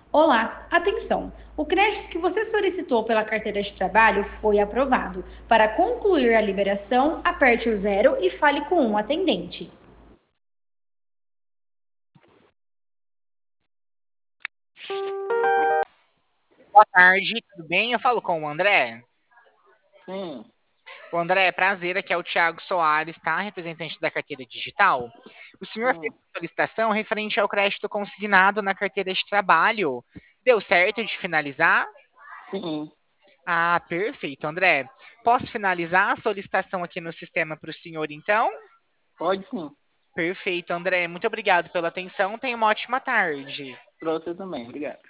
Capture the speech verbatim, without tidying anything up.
Olá, atenção! O crédito que você solicitou pela carteira de trabalho foi aprovado. Para concluir a liberação, aperte o zero e fale com um atendente. Boa tarde, tudo bem? Eu falo com o André. Sim, O André, é prazer, aqui é o Thiago Soares, tá? Representante da carteira digital. O senhor fez sim, uma solicitação referente ao crédito consignado na carteira de trabalho. Deu certo de finalizar? sim, Ah, perfeito, André. Posso finalizar a solicitação aqui no sistema para o senhor, então? pode sim. Perfeito, André. Muito obrigado pela atenção. Tenha uma ótima tarde. Pra você também, obrigado.